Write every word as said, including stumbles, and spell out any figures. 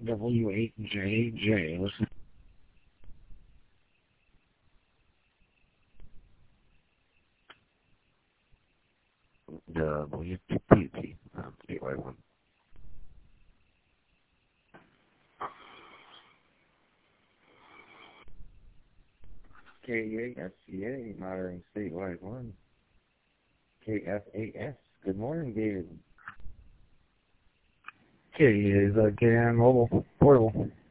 W eight J J. Listen. W P P. Um, statewide one. K A S C A, modern statewide one. K F A S. Good morning, David. K is uh, K on mobile, portable.